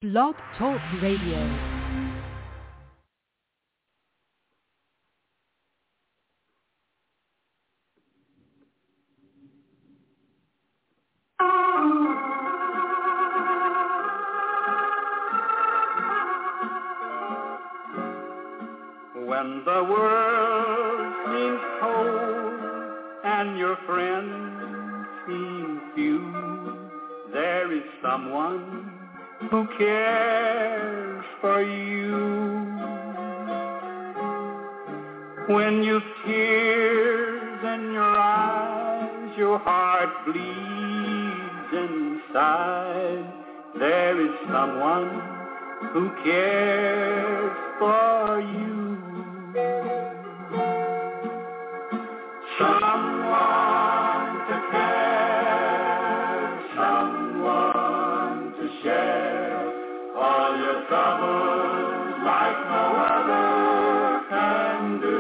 Blog Talk Radio. When the world seems cold and your friends seem few, there is someone who cares for you. When you've tears in your eyes, your heart bleeds inside, there is someone who cares for you. Someone to care, someone to share all your troubles like no other can do.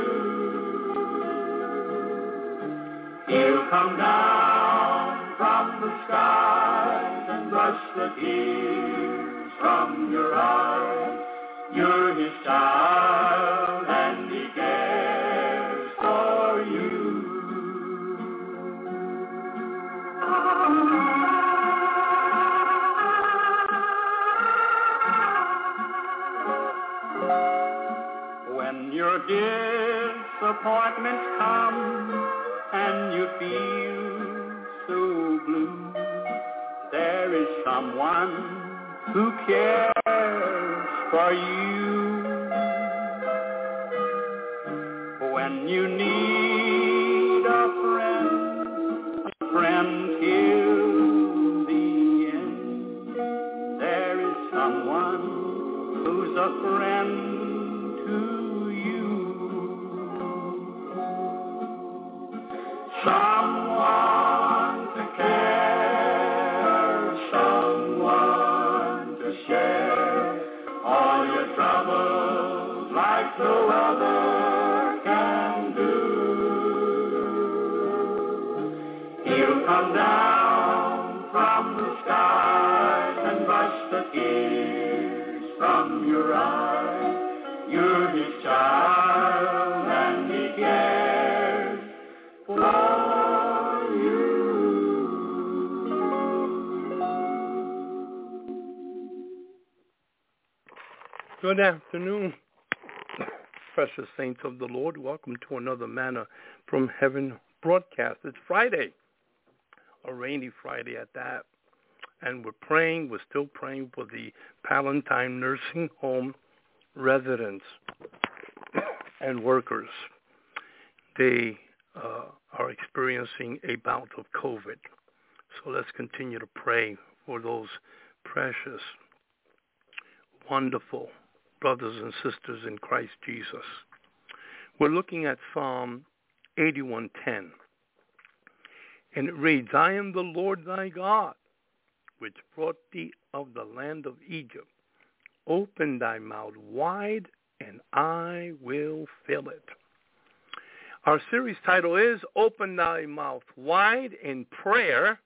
He'll come down from the skies and brush the tears from your eyes. You're his child and he cares for you. When your disappointments come and you feel so blue, there is someone who cares for you. When you need a friend till the end, there is someone who's a friend to you. Someone to care, someone to share all your troubles like no other can do. He'll come down from the skies and brush the tears from your eyes. You're his child and he cares for you. Good afternoon, precious saints of the Lord. Welcome to another Manna from Heaven broadcast. It's Friday, a rainy Friday at that, and we're still praying for the Palatine Nursing Home residents and workers. They are experiencing a bout of COVID. So let's continue to pray for those precious, wonderful brothers and sisters in Christ Jesus. We're looking at Psalm 81:10. And it reads, I am the Lord thy God, which brought thee of the land of Egypt. Open thy mouth wide, and I will fill it. Our series title is Open Thy Mouth Wide in Prayer,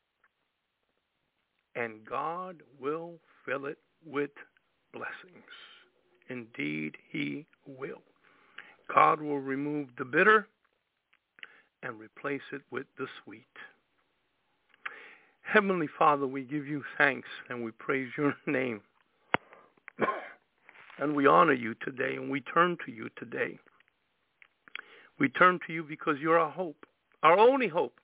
and God will fill it with blessings. Indeed, he will. God will remove the bitter and replace it with the sweet. Heavenly Father, we give you thanks and we praise your name. And we honor you today and we turn to you today. We turn to you because you're our hope, our only hope.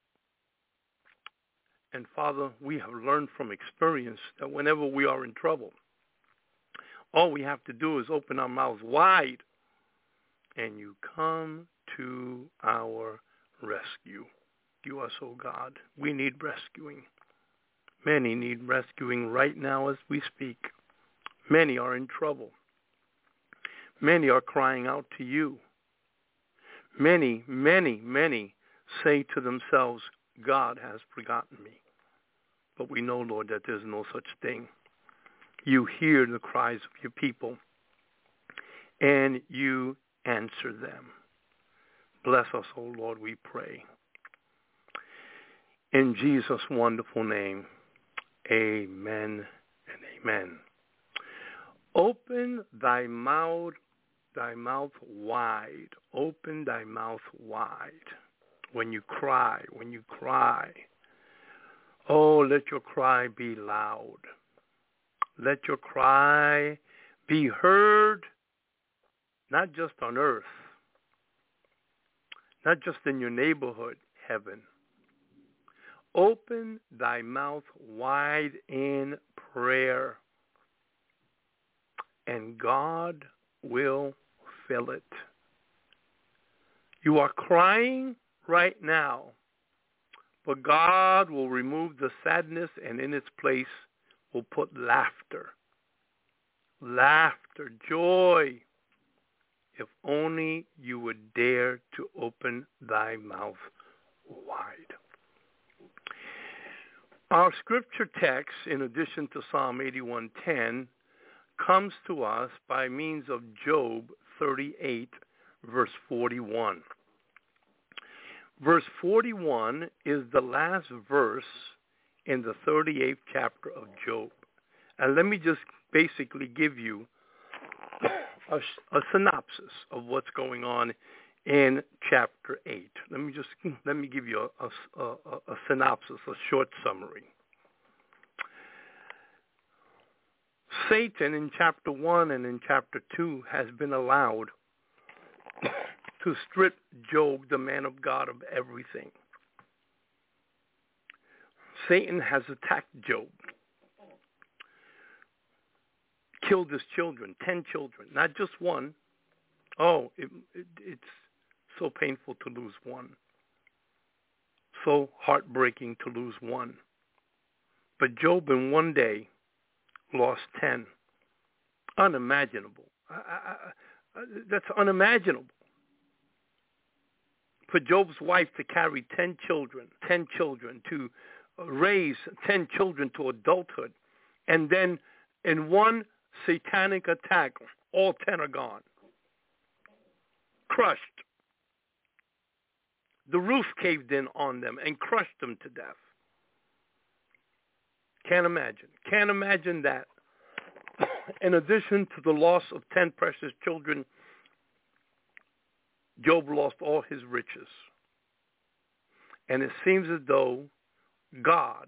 And Father, we have learned from experience that whenever we are in trouble, all we have to do is open our mouths wide and you come to our rescue. You are so God. We need rescuing. Many need rescuing right now as we speak. Many are in trouble. Many are crying out to you. Many, many, many say to themselves, God has forgotten me. But we know, Lord, that there's no such thing. You hear the cries of your people, and you answer them. Bless us, O Lord, we pray. In Jesus' wonderful name, amen and amen. Open thy mouth wide. Open thy mouth wide. When you cry. Oh, let your cry be loud. Let your cry be heard, not just on earth, not just in your neighborhood, heaven. Open thy mouth wide in prayer, and God will fill it. You are crying right now, but God will remove the sadness, and in its place will put laughter. Laughter, joy, if only you would dare to open thy mouth wide. Our scripture text, in addition to Psalm 81:10, comes to us by means of Job 38, verse 41. Verse 41 is the last verse in the 38th chapter of Job. And let me just basically give you a synopsis of what's going on in chapter 8. Let me give you a synopsis, a short summary. Satan in chapter 1 and in chapter 2 has been allowed to strip Job, the man of God, of everything. Satan has attacked Job, killed his children, 10 children, not just one. Oh, it's so painful to lose one. So heartbreaking to lose one. But Job in one day lost 10. Unimaginable. That's unimaginable. For Job's wife to carry 10 children, to raise 10 children to adulthood, and then in one satanic attack, all 10 are gone. Crushed. The roof caved in on them and crushed them to death. Can't imagine that. In addition to the loss of 10 precious children, Job lost all his riches. And it seems as though God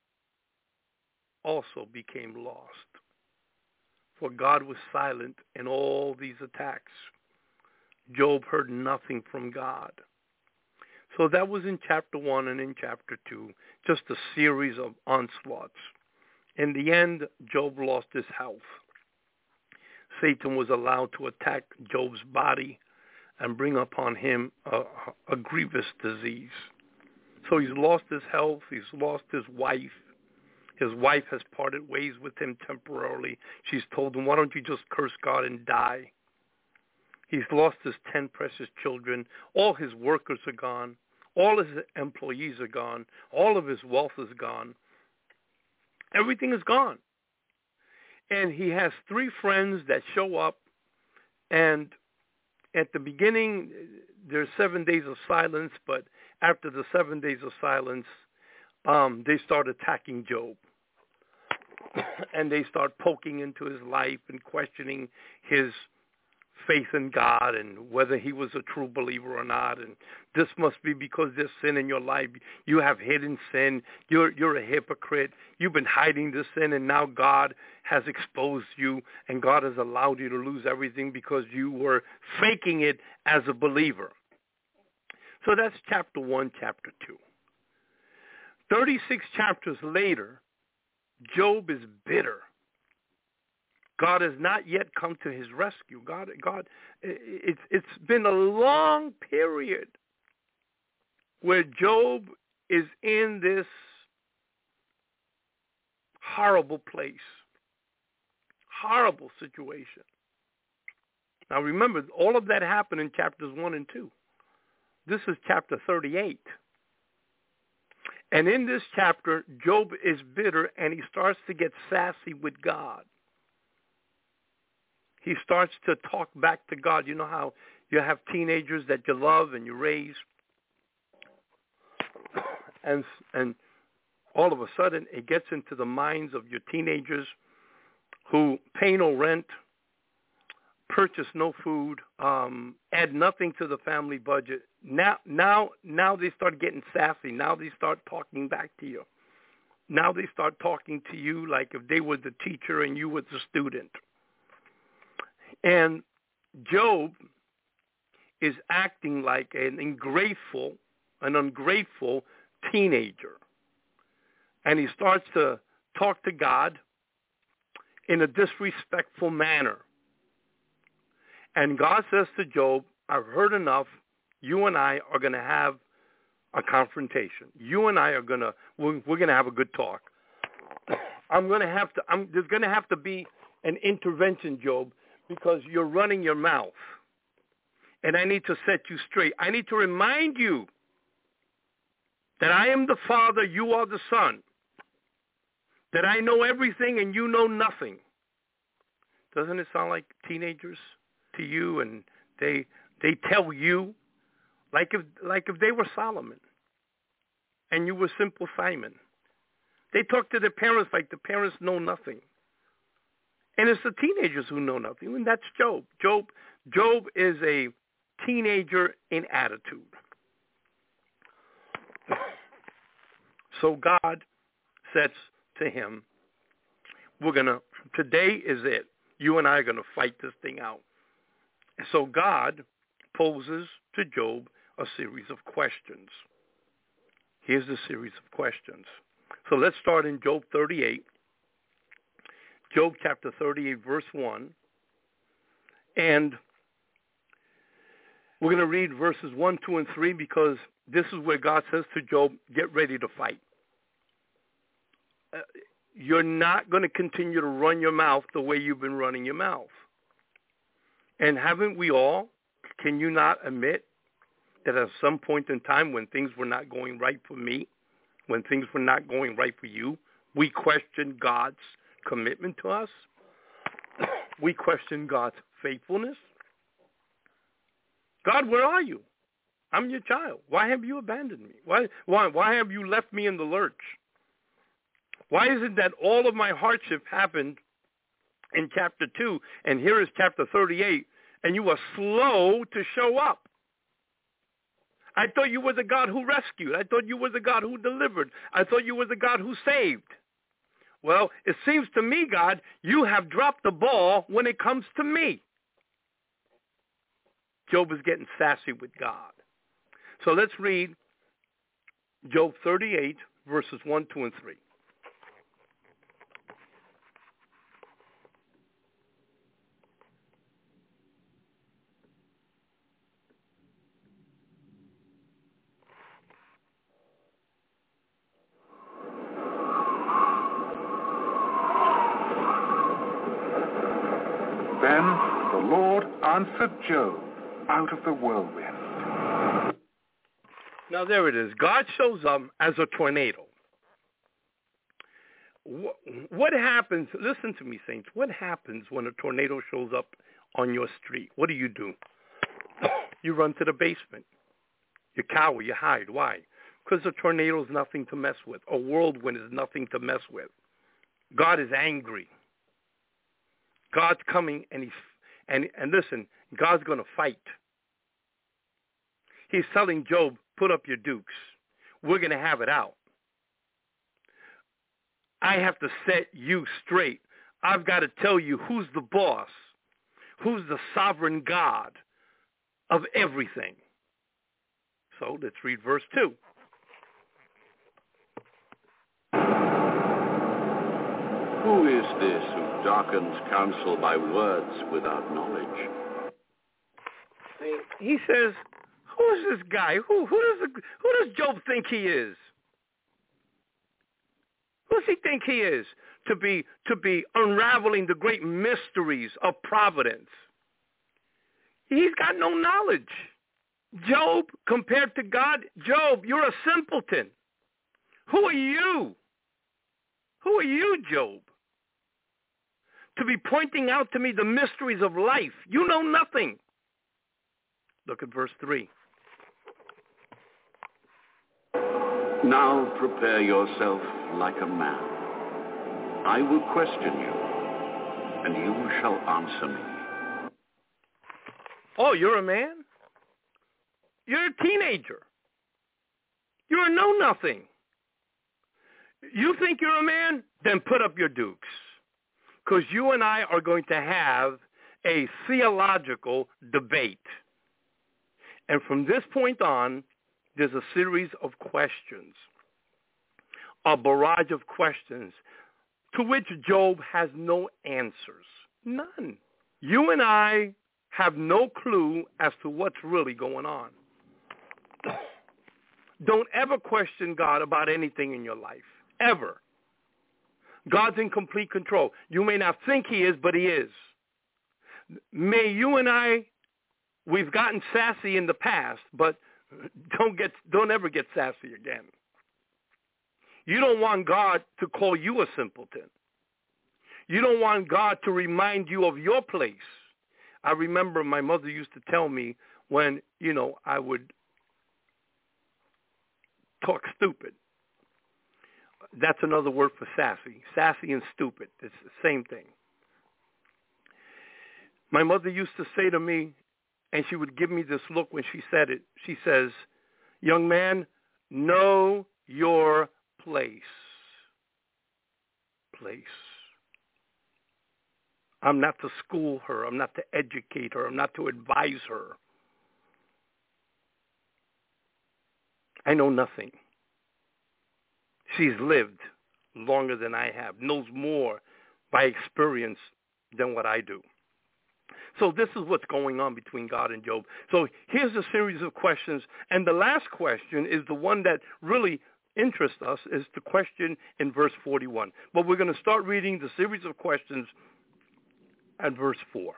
also became lost. For God was silent in all these attacks. Job heard nothing from God. So that was in chapter 1 and in chapter 2, just a series of onslaughts. In the end, Job lost his health. Satan was allowed to attack Job's body and bring upon him a grievous disease. So he's lost his health. He's lost his wife. His wife has parted ways with him temporarily. She's told him, why don't you just curse God and die? He's lost his 10 precious children. All his workers are gone. All his employees are gone. All of his wealth is gone. Everything is gone. And he has 3 friends that show up, and at the beginning, there's 7 days of silence, but after the 7 days of silence, they start attacking Job. And they start poking into his life and questioning his faith in God and whether he was a true believer or not. And this must be because there's sin in your life. You have hidden sin. You're a hypocrite. You've been hiding this sin, and now God has exposed you, and God has allowed you to lose everything because you were faking it as a believer. So that's chapter 1, chapter 2. 36 chapters later, Job is bitter. God has not yet come to his rescue. It's been a long period where Job is in this horrible place, horrible situation. Now remember, all of that happened in chapters 1 and 2. This is chapter 38. And in this chapter, Job is bitter, and he starts to get sassy with God. He starts to talk back to God. You know how you have teenagers that you love and you raise, and all of a sudden it gets into the minds of your teenagers who pay no rent, purchase no food, add nothing to the family budget. Now they start getting sassy. Now they start talking back to you. Now they start talking to you like if they were the teacher and you were the student. And Job is acting like an ungrateful teenager. And he starts to talk to God in a disrespectful manner. And God says to Job, I've heard enough. You and I are going to have a confrontation. You and I are going to, we're going to have a good talk. there's going to have to be an intervention, Job, because you're running your mouth. And I need to set you straight. I need to remind you that I am the Father, you are the Son. That I know everything and you know nothing. Doesn't it sound like teenagers to you? And they tell you like if they were Solomon and you were simple Simon. They talk to their parents like the parents know nothing. And it's the teenagers who know nothing, and that's Job. Job is a teenager in attitude. So God says to him, today is it. You and I are going to fight this thing out. So God poses to Job a series of questions. Here's the series of questions. So let's start in Job 38. Job chapter 38, verse 1. And we're going to read verses 1, 2, and 3 because this is where God says to Job, get ready to fight. You're not going to continue to run your mouth the way you've been running your mouth. And haven't we all? Can you not admit that at some point in time when things were not going right for me, when things were not going right for you, we questioned God's commitment to us? We questioned God's faithfulness. God, where are you? I'm your child. Why have you abandoned me? Why have you left me in the lurch? Why is it that all of my hardship happened in chapter 2, and here is chapter 38, and you are slow to show up? I thought you were the God who rescued. I thought you were the God who delivered. I thought you were the God who saved. Well, it seems to me, God, you have dropped the ball when it comes to me. Job is getting sassy with God. So let's read Job 38, verses 1, 2, and 3. Then the Lord answered Job out of the whirlwind. Now there it is. God shows up as a tornado. What happens, listen to me, saints, what happens when a tornado shows up on your street? What do? You run to the basement. You cower, you hide. Why? Because a tornado is nothing to mess with. A whirlwind is nothing to mess with. God is angry. God's coming, and listen, God's going to fight. He's telling Job, put up your dukes. We're going to have it out. I have to set you straight. I've got to tell you who's the boss, who's the sovereign God of everything. So let's read verse 2. Who is this who darkens counsel by words without knowledge? He says, who is this guy? Who does Job think he is? Who does he think he is to be unraveling the great mysteries of providence? He's got no knowledge. Job, compared to God, Job, you're a simpleton. Who are you? Who are you, Job, to be pointing out to me the mysteries of life? You know nothing. Look at verse 3. Now prepare yourself like a man. I will question you. and you shall answer me. Oh, you're a man? You're a teenager. You're a know-nothing. You think you're a man? Then put up your dukes. Because you and I are going to have a theological debate. And from this point on, there's a series of questions, a barrage of questions to which Job has no answers. None. You and I have no clue as to what's really going on. Don't ever question God about anything in your life, ever. God's in complete control. You may not think he is, but he is. May you and I, we've gotten sassy in the past, but don't ever get sassy again. You don't want God to call you a simpleton. You don't want God to remind you of your place. I remember my mother used to tell me when, I would talk stupid. That's another word for sassy. Sassy and stupid. It's the same thing. My mother used to say to me, and she would give me this look when she said it. She says, young man, know your place. Place. I'm not to school her. I'm not to educate her. I'm not to advise her. I know nothing. She's lived longer than I have, knows more by experience than what I do. So this is what's going on between God and Job. So here's a series of questions. And the last question is the one that really interests us, is the question in verse 41. But we're going to start reading the series of questions at verse 4.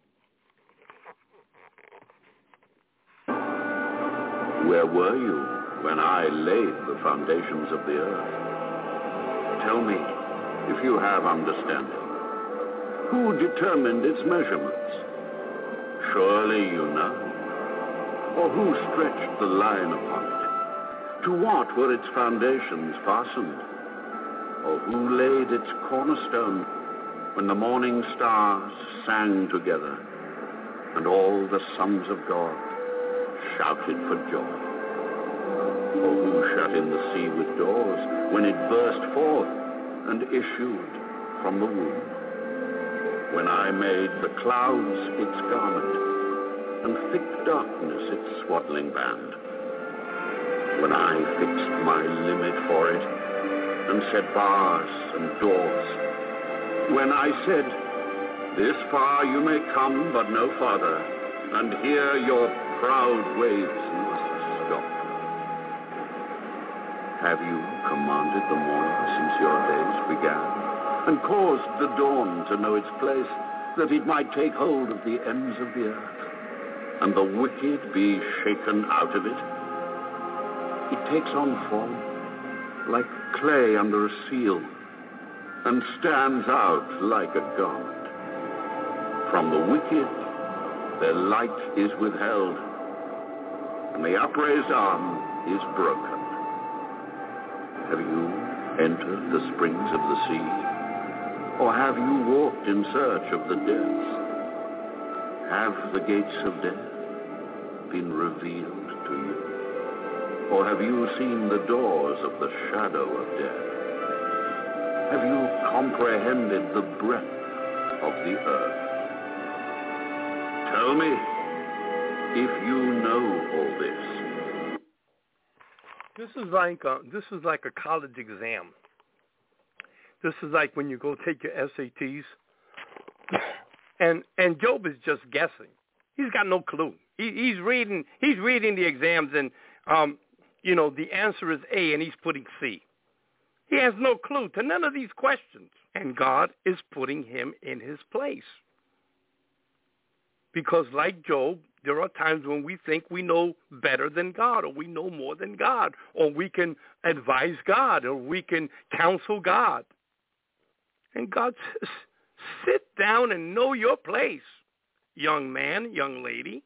Where were you when I laid the foundations of the earth? Tell me, if you have understanding, who determined its measurements? Surely you know. Or who stretched the line upon it? To what were its foundations fastened? Or who laid its cornerstone when the morning stars sang together and all the sons of God shouted for joy? Or who shut in the sea with doors when it burst forth and issued from the womb? When I made the clouds its garment and thick darkness its swaddling band? When I fixed my limit for it and set bars and doors? When I said, this far you may come but no farther, and here your proud waves must stop? Have you commanded the morning since your days began, and caused the dawn to know its place, that it might take hold of the ends of the earth, and the wicked be shaken out of it? It takes on form like clay under a seal, and stands out like a garment. From the wicked their light is withheld, and the upraised arm is broken. Have you entered the springs of the sea? Or have you walked in search of the depths? Have the gates of death been revealed to you? Or have you seen the doors of the shadow of death? Have you comprehended the breadth of the earth? Tell me, if you know all this. This is like a college exam. This is like when you go take your SATs, and Job is just guessing. He's got no clue. He's reading the exams, and the answer is A, and he's putting C. He has no clue to none of these questions, and God is putting him in his place. Because like Job, there are times when we think we know better than God, or we know more than God, or we can advise God, or we can counsel God. And God says, sit down and know your place, young man, young lady.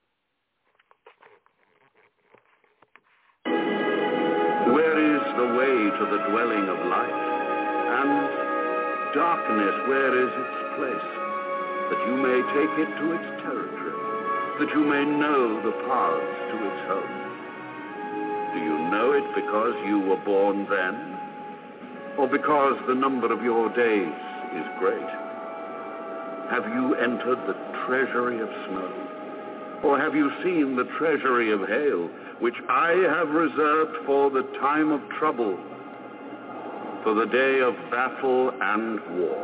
Where is the way to the dwelling of light? And darkness, where is its place, that you may take it to its territory, that you may know the paths to its home. Do you know it because you were born then, or because the number of your days is great? Have you entered the treasury of snow, or have you seen the treasury of hail, which I have reserved for the time of trouble, for the day of battle and war?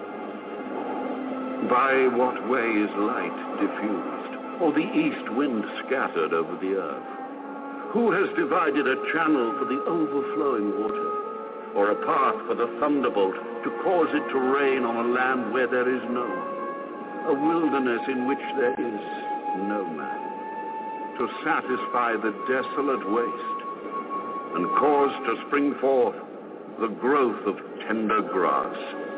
By what way is light diffused, or the east wind scattered over the earth? Who has divided a channel for the overflowing water, or a path for the thunderbolt to cause it to rain on a land where there is no one, a wilderness in which there is no man, to satisfy the desolate waste and cause to spring forth the growth of tender grass?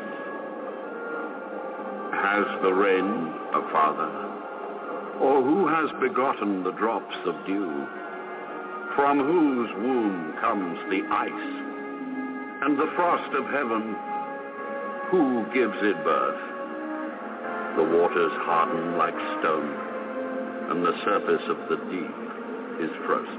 Has the rain a father? Or who has begotten the drops of dew? From whose womb comes the ice and the frost of heaven? Who gives it birth? The waters harden like stone, and the surface of the deep is frozen.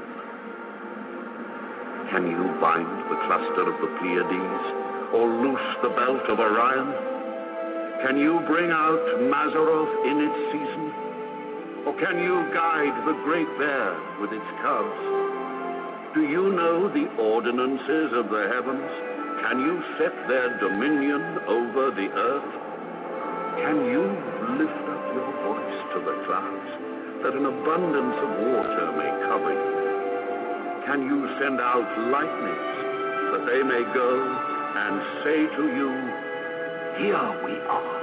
Can you bind the cluster of the Pleiades, or loose the belt of Orion? Can you bring out Mazzaroth in its season? Or can you guide the great bear with its cubs? Do you know the ordinances of the heavens? Can you set their dominion over the earth? Can you lift up your voice to the clouds, that an abundance of water may cover you? Can you send out lightnings, that they may go and say to you, here we are?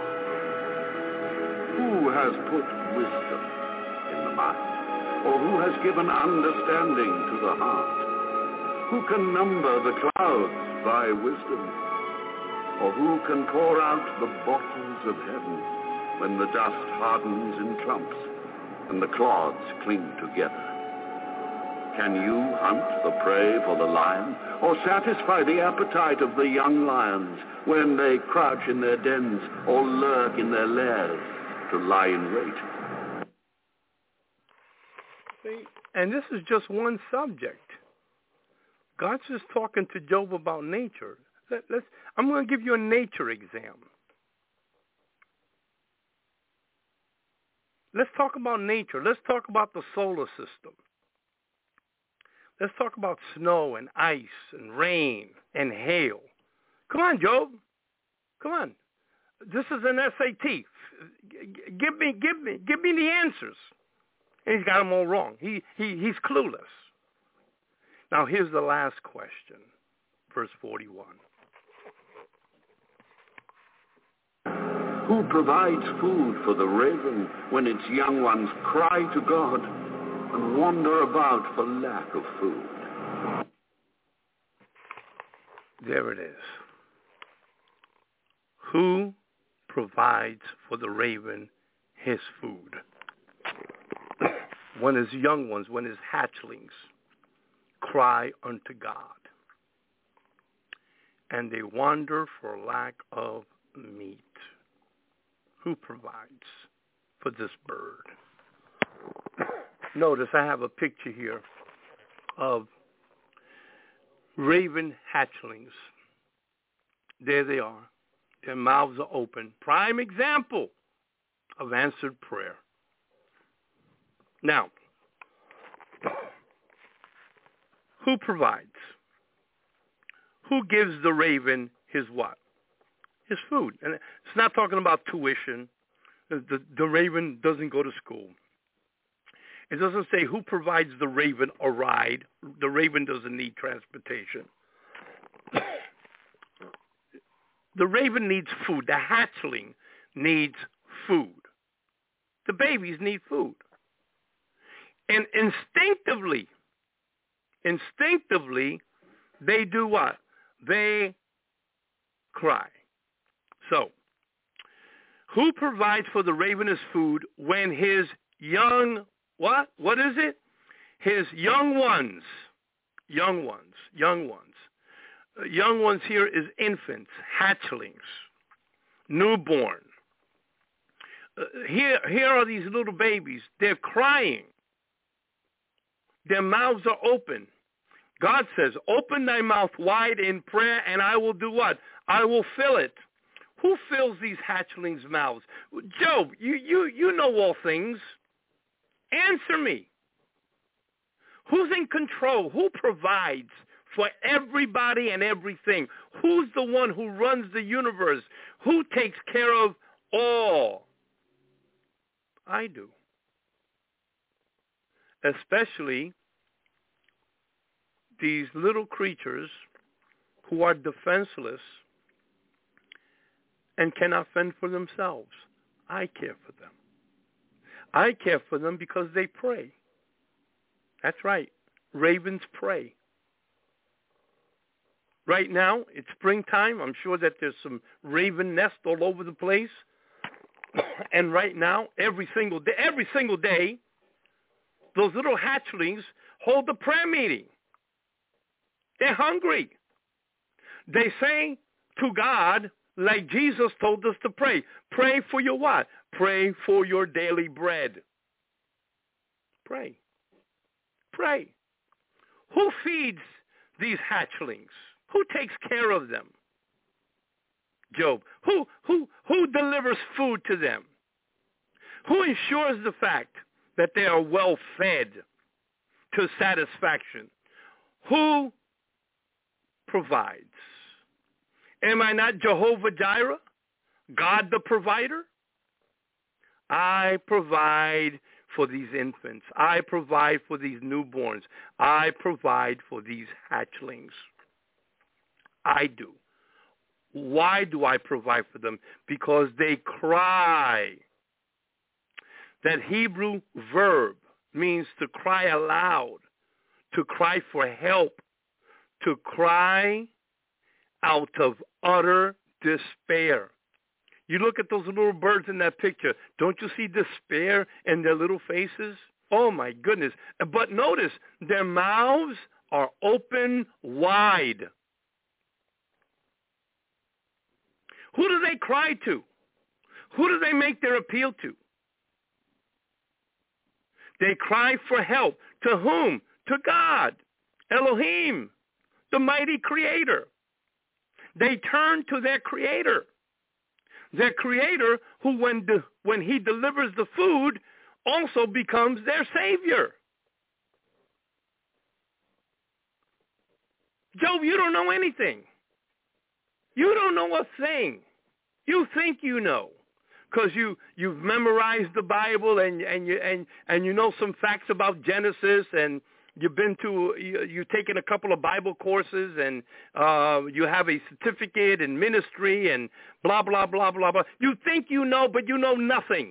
Who has put wisdom in the mind, or who has given understanding to the heart? Who can number the clouds by wisdom, or who can pour out the bottles of heaven when the dust hardens in clumps and the clods cling together? Can you hunt the prey for the lion, or satisfy the appetite of the young lions when they crouch in their dens or lurk in their lairs to lie in wait? See, and this is just one subject. God's just talking to Job about nature. I'm going to give you a nature exam. Let's talk about nature. Let's talk about the solar system. Let's talk about snow and ice and rain and hail. Come on, Job. Come on. This is an SAT. Give me the answers. And he's got them all wrong. He's clueless. Now here's the last question, verse 41. Who provides food for the raven when its young ones cry to God and wander about for lack of food? There it is. Who provides for the raven his food? When his young ones, when his hatchlings cry unto God, and they wander for lack of meat. Who provides for this bird? Notice I have a picture here of raven hatchlings. There they are. Their mouths are open. Prime example of answered prayer. Now, who provides? Who gives the raven his what? His food. And it's not talking about tuition. The raven doesn't go to school. It doesn't say who provides the raven a ride. The raven doesn't need transportation. The raven needs food. The hatchling needs food. The babies need food. And instinctively, they do what? They cry. So, who provides for the raven his food when his young, what? What is it? His young ones. Young ones here is infants, hatchlings, newborn. here are these little babies. They're crying. Their mouths are open. God says, open thy mouth wide in prayer, and I will do what? I will fill it. Who fills these hatchlings' mouths? Job, you know all things. Answer me. Who's in control? Who provides for everybody and everything? Who's the one who runs the universe? Who takes care of all? I do. Especially these little creatures who are defenseless and cannot fend for themselves. I care for them. I care for them because they pray. That's right. Ravens pray. Right now, it's springtime. I'm sure that there's some raven nests all over the place. And right now, every single day, those little hatchlings hold a prayer meeting. They're hungry. They say to God, like Jesus told us to pray. Pray for your what? Pray for your daily bread. Pray. Pray. Who feeds these hatchlings? Who takes care of them? Job. Who delivers food to them? Who ensures the fact that they are well fed to satisfaction? Who provides? Am I not Jehovah Jireh, God the provider? I provide for these infants. I provide for these newborns. I provide for these hatchlings. I do. Why do I provide for them? Because they cry. That Hebrew verb means to cry aloud, to cry for help, to cry out of utter despair. You look at those little birds in that picture. Don't you see despair in their little faces? Oh, my goodness. But notice, their mouths are open wide. Who do they cry to? Who do they make their appeal to? They cry for help. To whom? To God, Elohim, the mighty creator. They turn to their creator. Their creator who, when he delivers the food, also becomes their savior. Job, you don't know anything. You don't know a thing. You think you know because you've memorized the Bible and you know some facts about Genesis, and you've taken a couple of Bible courses, and you have a certificate in ministry and blah, blah, blah, blah, blah. You think you know, but you know nothing.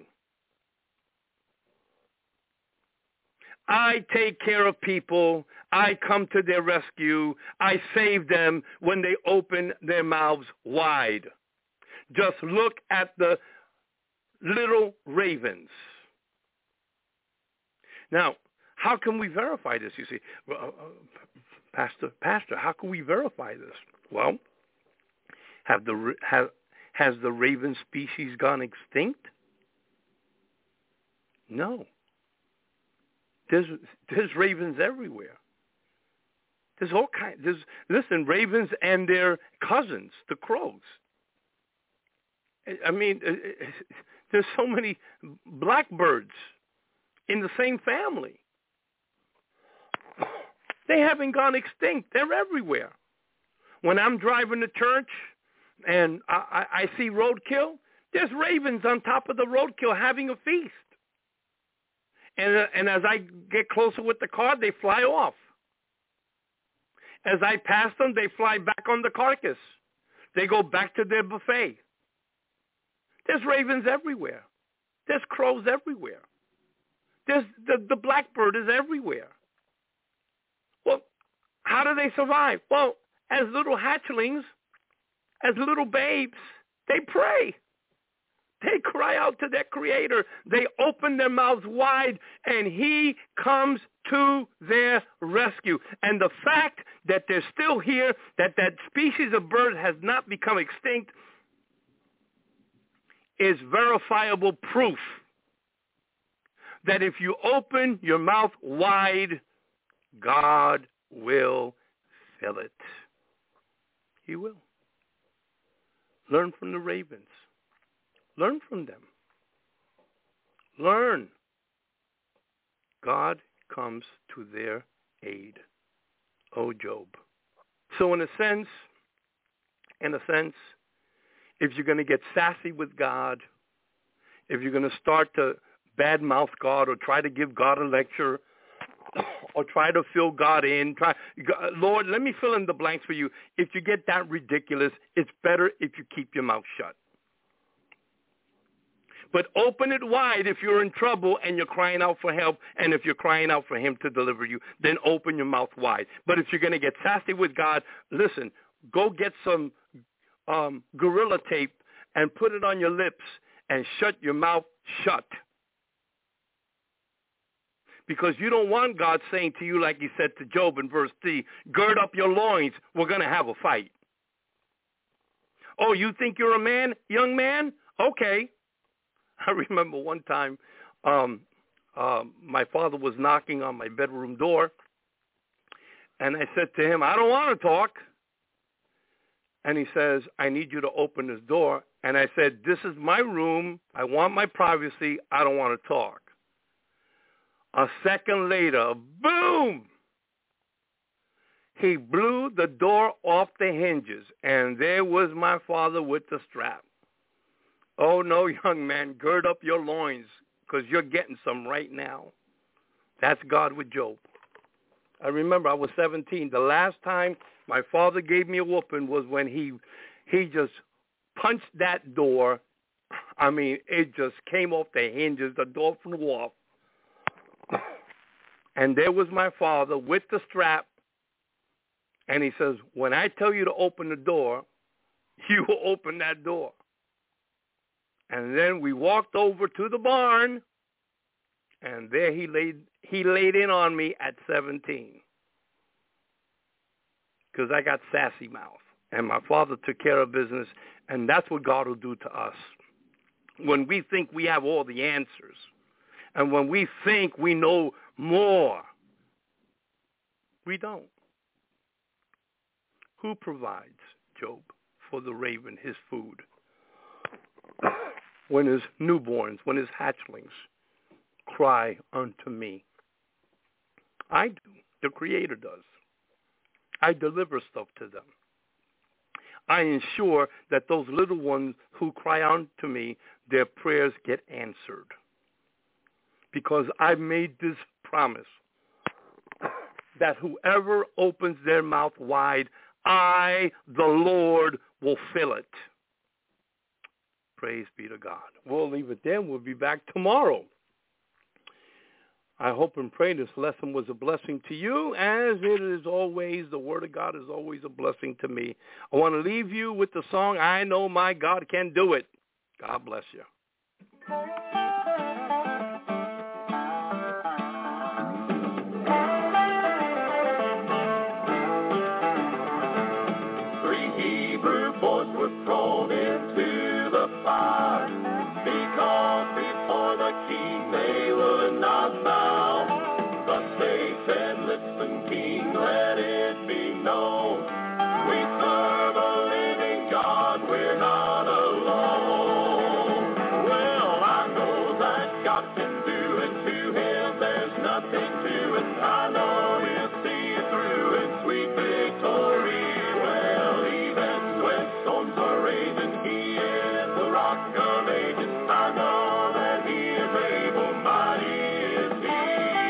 I take care of people. I come to their rescue. I save them when they open their mouths wide. Just look at the little ravens. Now, how can we verify this? You see, Pastor, how can we verify this? Well, has the raven species gone extinct? No. There's ravens everywhere. There's all kinds. Listen, ravens and their cousins, the crows. I mean, there's so many blackbirds in the same family. They haven't gone extinct. They're everywhere. When I'm driving to church and I see roadkill, there's ravens on top of the roadkill having a feast. And as I get closer with the car, they fly off. As I pass them, they fly back on the carcass. They go back to their buffet. There's ravens everywhere. There's crows everywhere. There's the blackbird is everywhere. Well, how do they survive? Well, as little hatchlings, as little babes, they pray. They cry out to their creator. They open their mouths wide, and he comes to their rescue. And the fact that they're still here, that species of bird has not become extinct, is verifiable proof that if you open your mouth wide, God will fill it. He will. Learn from the ravens. Learn from them. Learn. God comes to their aid. Oh, Job. So in a sense, if you're going to get sassy with God, if you're going to start to badmouth God or try to give God a lecture or try to fill God in, Lord, let me fill in the blanks for you. If you get that ridiculous, it's better if you keep your mouth shut. But open it wide if you're in trouble and you're crying out for help, and if you're crying out for him to deliver you, then open your mouth wide. But if you're going to get sassy with God, listen, go get some Gorilla Tape and put it on your lips and shut your mouth shut. Because you don't want God saying to you, like he said to Job in verse 3, gird up your loins, we're going to have a fight. Oh, you think you're a man, young man? Okay. I remember one time my father was knocking on my bedroom door, and I said to him, I don't want to talk. And he says, I need you to open this door. And I said, this is my room. I want my privacy. I don't want to talk. A second later, boom! He blew the door off the hinges, and there was my father with the strap. Oh, no, young man, gird up your loins, because you're getting some right now. That's God with Job. I remember I was 17. The last time my father gave me a whooping was when he just punched that door. I mean, it just came off the hinges. The door flew off. And there was my father with the strap. And he says, when I tell you to open the door, you will open that door. And then we walked over to the barn, and there he laid in on me at 17. Because I got sassy mouth. And my father took care of business, and that's what God will do to us. When we think we have all the answers, and when we think we know more, we don't. Who provides, Job, for the raven his food? When his newborns, when his hatchlings cry unto me. I do. The Creator does. I deliver stuff to them. I ensure that those little ones who cry unto me, their prayers get answered. Because I made this promise that whoever opens their mouth wide, I, the Lord, will fill it. Praise be to God. We'll leave it there. We'll be back tomorrow. I hope and pray this lesson was a blessing to you, as it is always. The Word of God is always a blessing to me. I want to leave you with the song, I Know My God Can Do It. God bless you. Thrown into the fire, because before the king they would not bow. Thus they said, listen, king, let it be known, we serve a living God, we're not alone. Well, I know that God can do it, to him there's nothing to it. I know he'll see it through in sweet victory. Well, even when storms are raging, he is the rock of ages. I know that he is able, mighty is he.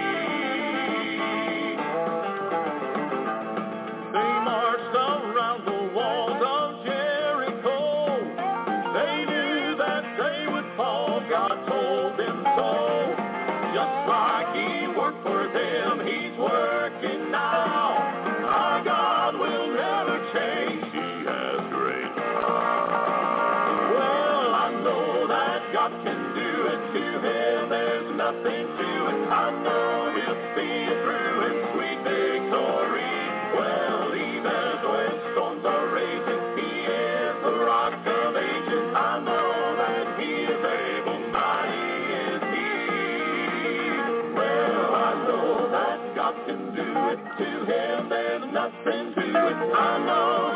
They marched around the walls of Jericho. They knew that they would fall. God told them so. Just like he worked for them, he's working now. Our God will never change. He has great power. Well, I know that God can do it. To him there's nothing to it. I know he'll see it through in sweet victory. Well, even when storms are raging, he is the rock of ages. I know that he God can do it. To him there's nothing to it. I know